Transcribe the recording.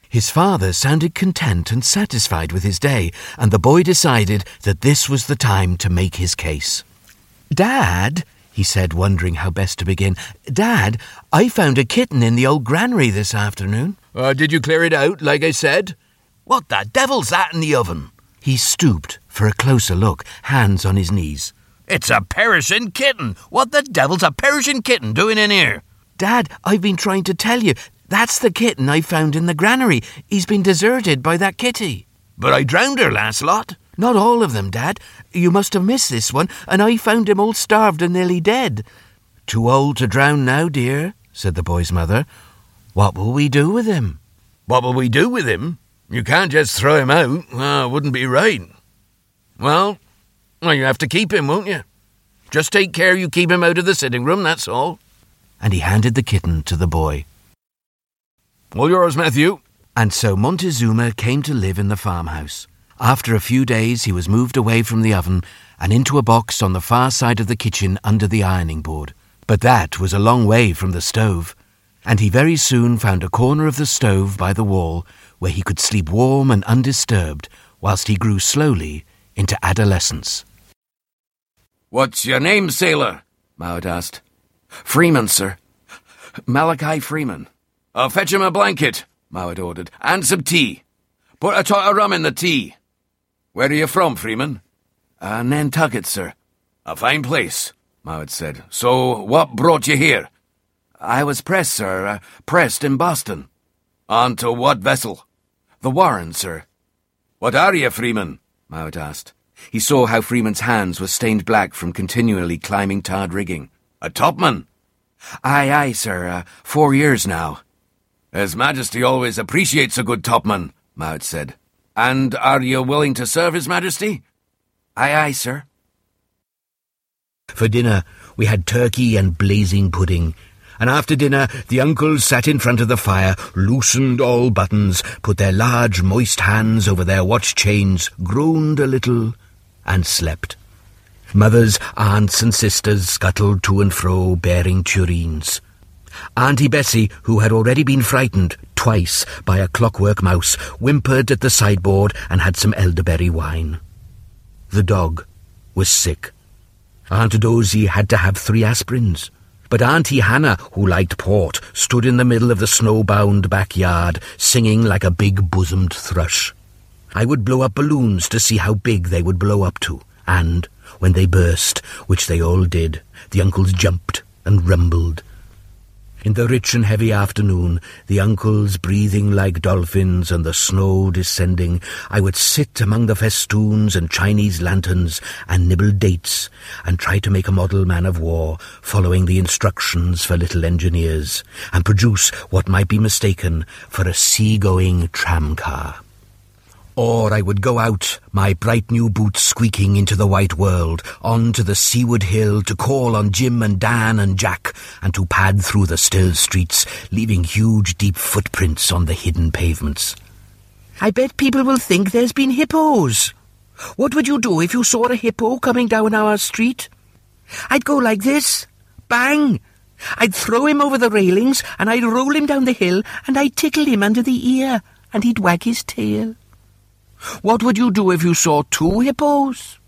His father sounded content and satisfied with his day, and the boy decided that this was the time to make his case. "Dad," he said, wondering how best to begin, "Dad, I found a kitten in the old granary this afternoon." Did you clear it out, like I said? What the devil's that in the oven?" He stooped for a closer look, hands on his knees. "It's a perishing kitten. What the devil's a perishing kitten doing in here?" "Dad, I've been trying to tell you. That's the kitten I found in the granary. He's been deserted by that kitty." "But I drowned her last lot." "Not all of them, Dad. You must have missed this one, and I found him all starved and nearly dead." "Too old to drown now, dear," said the boy's mother. "What will we do with him?" "What will we do with him? You can't just throw him out. It wouldn't be right." Well, you have to keep him, won't you? Just take care you keep him out of the sitting room, that's all." And he handed the kitten to the boy. "All yours, Matthew." And so Montezuma came to live in the farmhouse. After a few days he was moved away from the oven and into a box on the far side of the kitchen under the ironing board. But that was a long way from the stove, and he very soon found a corner of the stove by the wall where he could sleep warm and undisturbed whilst he grew slowly into adolescence. "What's your name, sailor?" Mowat asked. "Freeman, sir. Malachi Freeman." "Fetch him a blanket," Mowat ordered, "and some tea. Put a tot of rum in the tea. Where are you from, Freeman?" "Nantucket, sir." "A fine place," Mowat said. "So, what brought you here?" "I was pressed, sir. Pressed in Boston." "On to what vessel?" "The Warren, sir." "What are you, Freeman?" Mowat asked. He saw how Freeman's hands were stained black from continually climbing tarred rigging. "A topman?" Aye, sir. 4 years now." "His Majesty always appreciates a good topman," Mowat said. "And are you willing to serve His Majesty?" Aye, sir." For dinner, we had turkey and blazing pudding, and after dinner the uncles sat in front of the fire, loosened all buttons, put their large moist hands over their watch chains, groaned a little, and slept. Mothers, aunts and sisters scuttled to and fro, bearing tureens. Auntie Bessie, who had already been frightened twice by a clockwork mouse, whimpered at the sideboard and had some elderberry wine. The dog was sick. Aunt Dozy had to have 3 aspirins. But Auntie Hannah, who liked port, stood in the middle of the snow-bound backyard, singing like a big-bosomed thrush. I would blow up balloons to see how big they would blow up to, and, when they burst, which they all did, the uncles jumped and rumbled. In the rich and heavy afternoon, the uncles breathing like dolphins and the snow descending, I would sit among the festoons and Chinese lanterns and nibble dates and try to make a model man of war, following the instructions for little engineers, and produce what might be mistaken for a sea-going tram-car. Or I would go out, my bright new boots squeaking into the white world, on to the seaward hill to call on Jim and Dan and Jack, and to pad through the still streets, leaving huge deep footprints on the hidden pavements. I bet people will think there's been hippos. What would you do if you saw a hippo coming down our street? I'd go like this. Bang! I'd throw him over the railings, and I'd roll him down the hill, and I'd tickle him under the ear, and he'd wag his tail. What would you do if you saw 2 hippos?